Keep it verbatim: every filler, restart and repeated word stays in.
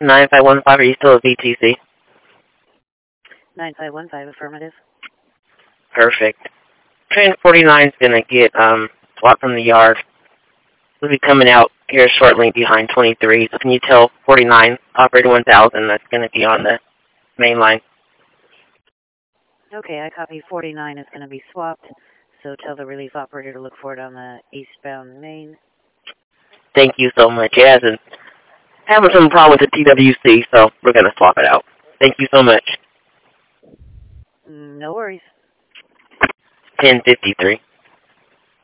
nine five one five, are you still at V T C? nine five one five, affirmative. Perfect. Train forty-nine is going to get um, swapped from the yard. We'll be coming out here shortly behind twenty-three. So can you tell forty-nine, operator one thousand, that's going to be on the main line? Okay, I copy. forty-nine is going to be swapped. So tell the relief operator to look for it on the eastbound main. Thank you so much. Yeah, and having some problem with the T W C, so we're going to swap it out. Thank you so much. No worries. ten fifty-three.